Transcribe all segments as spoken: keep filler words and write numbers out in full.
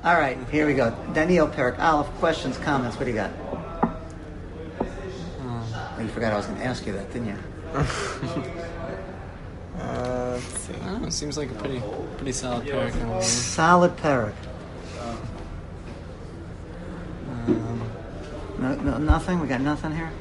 All right, here we go. Daniel Perik Aleph, questions, comments, what do you got? Oh, you forgot I was going to ask you that, didn't you? uh, let's see. I don't know, it seems like a pretty pretty solid Perik. Solid Perik. Um, no, no, nothing? We got nothing here?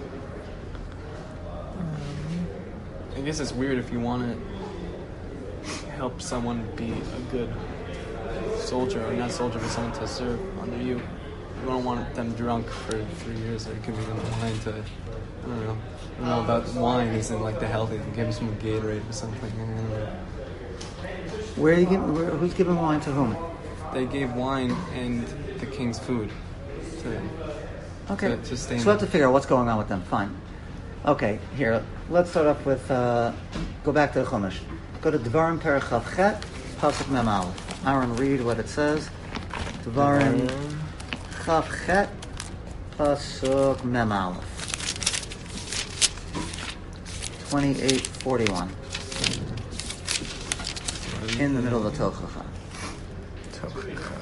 I guess it's weird if you want to help someone be a good soldier, or not soldier, but someone to serve under you. You don't want them drunk for three years, or you can give them wine to, I don't know. I don't know about wine isn't like the healthy. You can give them some Gatorade or something. I don't know. Where are you giving, where, who's giving wine to whom? They gave wine and the king's food to them. Okay. To, to stay so we have to figure out what's going on with them. Fine. Okay, here, let's start off with, uh, go back to the Chumash. Go to Devarim Perek Chav Chet, Pasuk Mem Aleph. Aaron, read what it says. Devarim Chav Chet, Pasuk Mem Aleph. twenty-eight forty-one. In the middle of the Tochacha. Tochacha.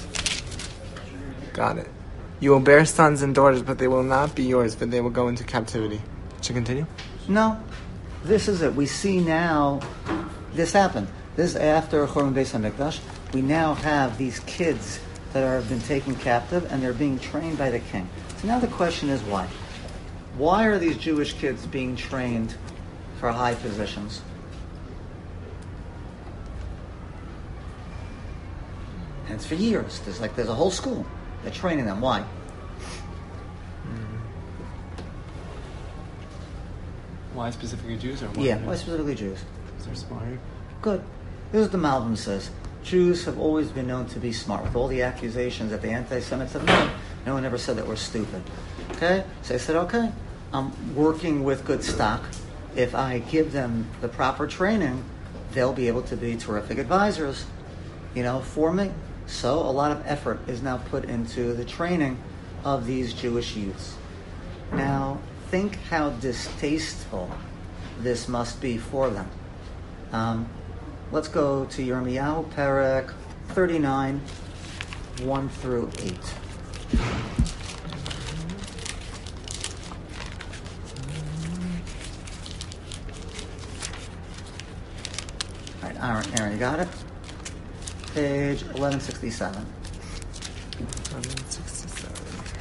Got it. You will bear sons and daughters, but they will not be yours, but they will go into captivity. Should continue? No. This is it. We see now, this happened. This is after Churban Beis HaMikdash. We now have these kids that are, have been taken captive, and they're being trained by the king. So now the question is why? Why are these Jewish kids being trained for high positions? And it's for years. There's like there's a whole school. They're training them. Why? Why specifically Jews? Or why yeah, why specifically Jews? Because they're smarter. Good. This is what the Malbim says. Jews have always been known to be smart. With all the accusations that the anti-Semites have made, no one ever said that we're stupid. Okay? So I said, okay, I'm working with good stock. If I give them the proper training, they'll be able to be terrific advisors, you know, for me. So a lot of effort is now put into the training of these Jewish youths. Now, think how distasteful this must be for them. Um, let's go to Yirmiyahu Perek thirty-nine, one through eight. All right, Aaron, Aaron, you got it? Page eleven sixty-seven. eleven sixty-seven.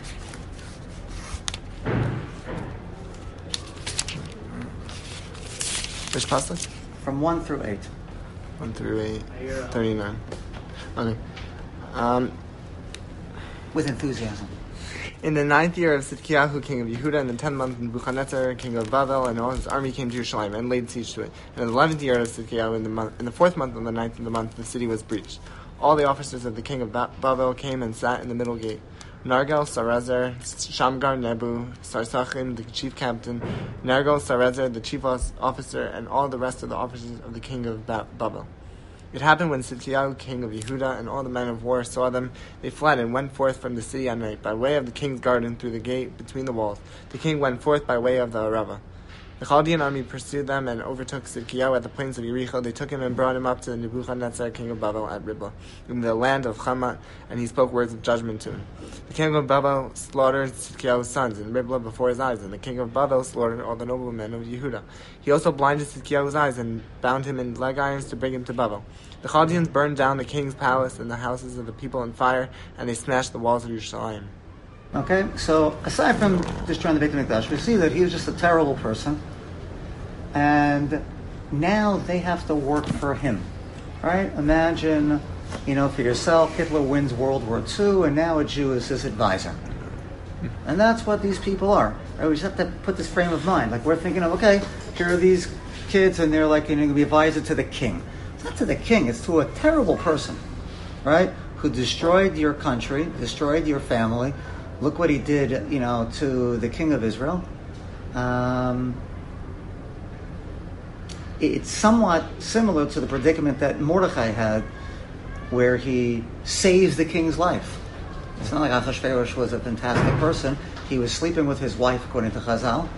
Which pasuk? From one through eight. one through eight. thirty-nine. Okay. Um, With enthusiasm. In the ninth year of Tzidkiyahu, king of Yehuda, in the tenth month, Nebuchadnezzar, king of Babel, and all his army came to Yerushalayim and laid siege to it. And in the eleventh year of Tzidkiyahu, in the month, in the fourth month of the ninth of the month, the city was breached. All the officers of the king of ba- Babel came and sat in the middle gate. Nargal, Sarezer, Shamgar, Nebu, Sarsachim, the chief captain, Nargal, Sarezer, the chief officer, and all the rest of the officers of the king of ba- Babel. It happened when Tzidkiyahu, king of Yehuda, and all the men of war saw them, they fled and went forth from the city at night, by way of the king's garden through the gate between the walls. The king went forth by way of the Arava. The Chaldean army pursued them and overtook Tzidkiyahu at the plains of Yericho. They took him and brought him up to Nebuchadnezzar, king of Babel, at Riblah, in the land of Hamat, and he spoke words of judgment to him. The king of Babel slaughtered Tzidkiyahu's sons in Riblah before his eyes, and the king of Babel slaughtered all the noblemen of Yehuda. He also blinded Tzidkiyahu's eyes and bound him in leg irons to bring him to Babel. The Chaldeans burned down the king's palace and the houses of the people in fire, and they smashed the walls of Yerushalayim. Okay, so aside from destroying the Beit HaMikdash, we see that he was just a terrible person, and now they have to work for him, right? Imagine, you know, for yourself, Hitler wins World War Two, and now a Jew is his advisor. And that's what these people are. Right? We just have to put this frame of mind. Like, we're thinking of, okay, here are these kids, and they're like, you know, going to be advisor to the king. It's not to the king, it's to a terrible person, right? Who destroyed your country, destroyed your family. Look what he did, you know, to the king of Israel. Um, it's somewhat similar to the predicament that Mordechai had, where he saves the king's life. It's not like Achashverosh was a fantastic person. He was sleeping with his wife, according to Chazal,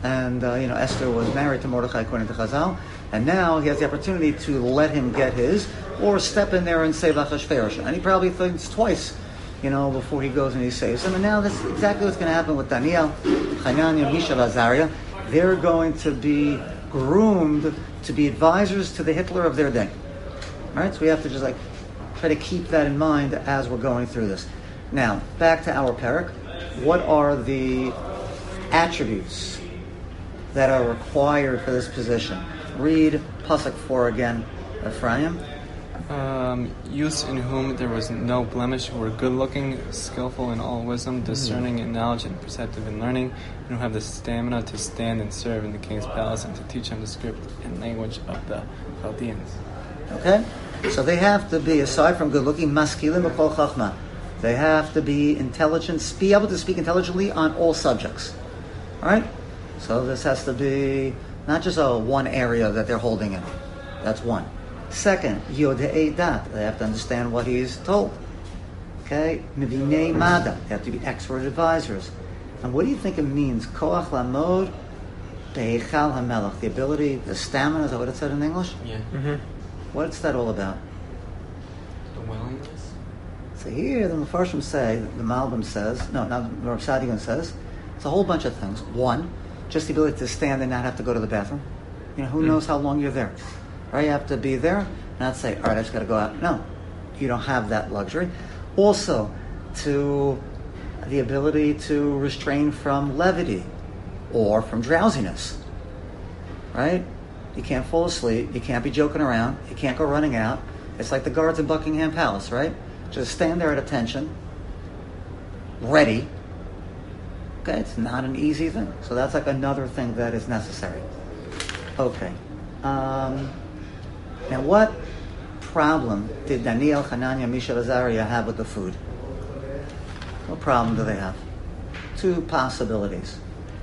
and uh, you know Esther was married to Mordechai according to Chazal, and now he has the opportunity to let him get his, or step in there and save Achashverosh. And he probably thinks twice, you know, before he goes and he saves him. And now that's exactly what's going to happen with Daniel, Hananiah, Mishael, Azariah. They're going to be groomed to be advisors to the Hitler of their day. All right, so we have to just like try to keep that in mind as we're going through this. Now, back to our parak. What are the attributes that are required for this position? Read Pasuk four again, Ephraim. Um, youths in whom there was no blemish, who were good-looking, skillful in all wisdom, discerning in knowledge, and perceptive in learning, and who have the stamina to stand and serve in the king's palace and to teach him the script and language of the Chaldeans. Okay? So they have to be, aside from good-looking, maskilim b'kol chachma. They have to be intelligent, be able to speak intelligently on all subjects. All right? So this has to be not just a one area that they're holding in. That's one. Second, Yodei Dat. They have to understand what he's told. Okay? Mivinei Mada. They have to be expert advisors. And what do you think it means? Koach Lamod Be'echal HaMelech. The ability, the stamina, is that what it said in English? Yeah. Mm-hmm. What's that all about? The willingness? So here the Mefarshim say, the Malbim says, no, not the Rav Sadigan says, it's a whole bunch of things. One, just the ability to stand and not have to go to the bathroom. You know, who mm. knows how long you're there? Right? You have to be there, not say, all right, I just got to go out. No, you don't have that luxury. Also, to the ability to restrain from levity or from drowsiness. Right? You can't fall asleep. You can't be joking around. You can't go running out. It's like the guards in Buckingham Palace, right? Just stand there at attention, ready. Okay, it's not an easy thing. So that's like another thing that is necessary. Okay. Um, now, what problem did Daniel, Hananiah, Mishael, Azariah have with the food? What problem do they have? Two possibilities.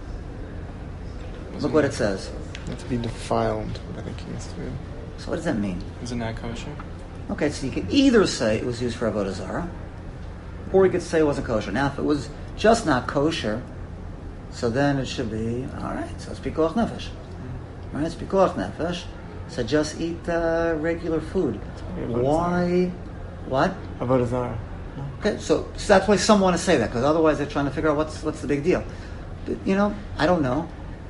Look what it says. Not to be defiled by the king's food. So what does that mean? Isn't that kosher? Okay, so you could either say it was used for Avodah Zarah, or you could say it wasn't kosher. Now, if it was just not kosher, so then it should be, all right, so it's pikuach nefesh. All right, it's pikuach nefesh. So just eat uh, regular food. Why? What? Avodah Zarah. Okay, so, so that's why some want to say that, because otherwise they're trying to figure out what's what's the big deal. But, you know, I don't know.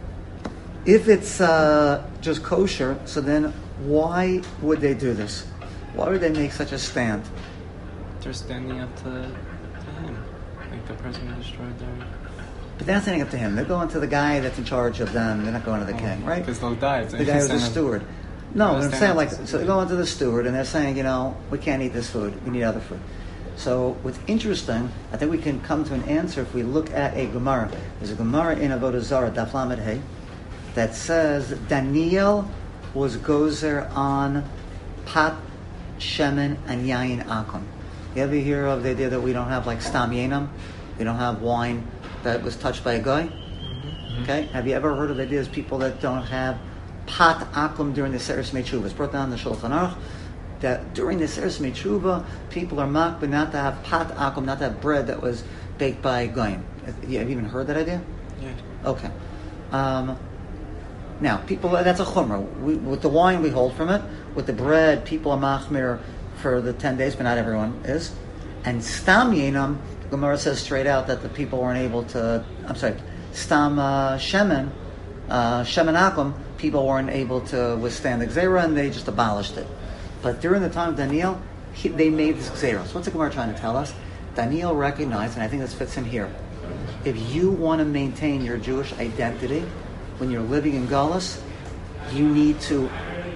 If it's uh, just kosher, so then why would they do this? Why would they make such a stand? They're standing up to, to him, like the person who destroyed their... But they're not standing up to him. They're going to the guy that's in charge of them. They're not going to the oh, king, right? Because they'll die. The guy who's the steward. No, I'm saying like, so they're going to the steward and they're saying, you know, we can't eat this food. We need other food. So what's interesting, I think we can come to an answer if we look at a Gemara. There's a Gemara in Avodah Zarah, Daf Lamed Hey, that says Daniel was gozer on pat, shemen, and yayin akum. You ever hear of the idea that we don't have like stam yenam? We don't have wine that was touched by a guy? Mm-hmm. Okay? Have you ever heard of ideas people that don't have pat akum during the Seres Mechuvah? It's brought down in the Shulchan Aruch that during the Seres Mechuvah, people are mocked but not to have pat akum, not to have bread that was baked by a guy. Have you even heard that idea? Yeah. Okay. Um, Now, people, that's a chumrah. We, with the wine, we hold from it. With the bread, people are machmir for the ten days, but not everyone is. And stam yenam, the Gemara says straight out that the people weren't able to, I'm sorry, stam uh, shemen, uh, shemen akum, people weren't able to withstand the gzera, and they just abolished it. But during the time of Daniel, he, they made this gzera. So what's the Gemara trying to tell us? Daniel recognized, and I think this fits in here, if you want to maintain your Jewish identity, when you're living in Galus, you need to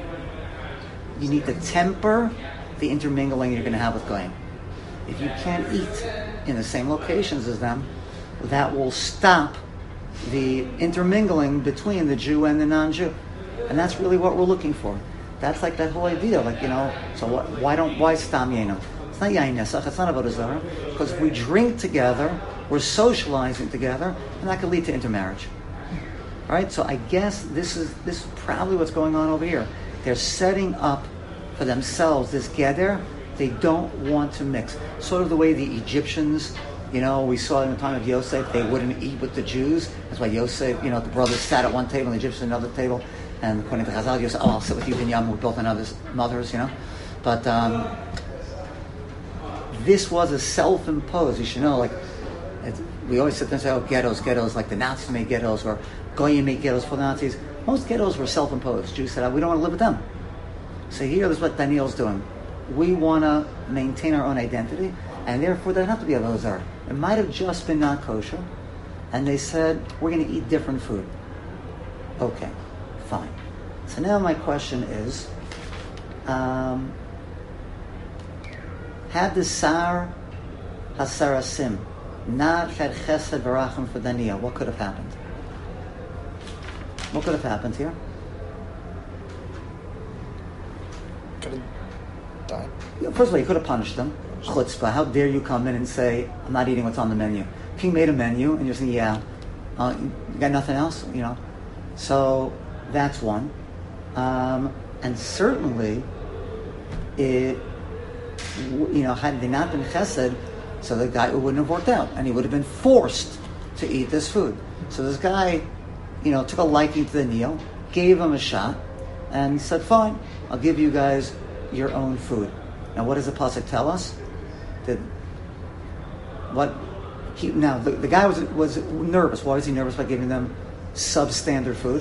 you need to temper the intermingling you're going to have with Goyim. If you can't eat in the same locations as them, that will stop the intermingling between the Jew and the non-Jew. And that's really what we're looking for. That's like that whole idea, like, you know, so what, why don't, why stam yenam? It's not yain nesach, it's not Avodah Zarah, because we drink together, we're socializing together, and that could lead to intermarriage. All right, so I guess this is this is probably what's going on over here. They're setting up for themselves this geder. They don't want to mix. Sort of the way the Egyptians You know, we saw in the time of Yosef, they wouldn't eat with the Jews. That's why Yosef, you know, the brothers sat at one table and the Egyptians at another table. And according to Chazal, Yosef, oh, I'll sit with you, Binyamin, we're both on others, mothers, you know. But um, this was a self-imposed, you should know, like, it, we always sit there and say, oh, ghettos, ghettos, like the Nazis made ghettos, or Goyim made ghettos for the Nazis. Most ghettos were self-imposed. Jews said, oh, we don't want to live with them. So here is what Daniel's doing. We want to maintain our own identity, and therefore they don't have to be a Avodah. It might have just been not kosher, and they said, we're going to eat different food. Okay, fine. So now my question is, um, had the Sar Hasarasim not had Chesed Barachim for Daniel, what could have happened? What could have happened here? Could have died. Yeah, first of all, you could have punished them. Chutzpah, how dare you come in and say, I'm not eating what's on the menu. King made a menu, and you're saying, yeah, uh, you got nothing else, you know. So that's one. Um, and certainly, it, you know, had they not been chesed, so the guy it wouldn't have worked out, and he would have been forced to eat this food. So this guy, you know, took a liking to the meal, gave him a shot, and said, fine, I'll give you guys your own food. Now, what does the pasuk tell us? That what he now the, the guy was was nervous. Why was he nervous by giving them substandard food?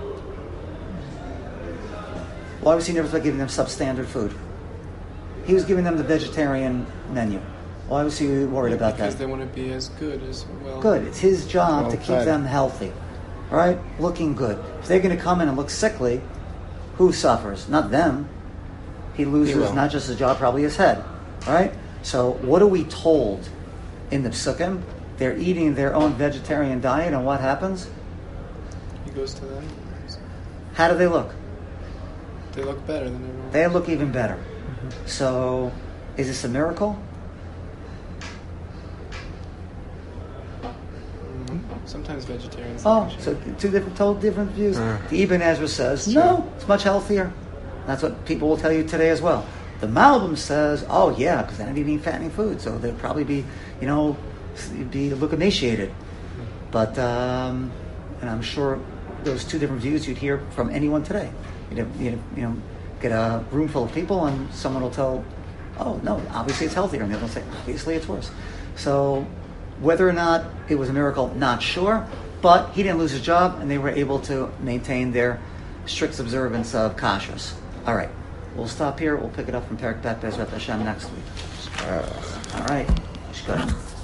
Why was he nervous by giving them substandard food? He was giving them the vegetarian menu. Why was he worried yeah, about because that? Because they want to be as good as well. Good. It's his job well to keep fed. them healthy. All right? Looking good. If they're going to come in and look sickly, who suffers? Not them. He loses He will. not just his job, probably his head. All right? So what are we told in the Psukim? They're eating their own vegetarian diet, and what happens? He goes to them. How do they look? They look better than everyone. They look even better. Mm-hmm. So, is this a miracle? Mm-hmm. Sometimes vegetarians. Oh, so two different, total different views. Uh, the Ibn Ezra says, Sure. no, it's much healthier. That's what people will tell you today as well. The Malbim says, oh yeah, because they're not eating fattening food, so they'll probably be, you know, be look emaciated. But, um, and I'm sure those two different views you'd hear from anyone today. You'd have, you'd have, you know, get a room full of people, and someone will tell, oh no, obviously it's healthier, and the other will say, obviously it's worse. So, whether or not it was a miracle, not sure. But he didn't lose his job, and they were able to maintain their strict observance of kashrus. All right, we'll stop here. We'll pick it up from Perek Bet Bezrat Hashem next week. uh, All right, good.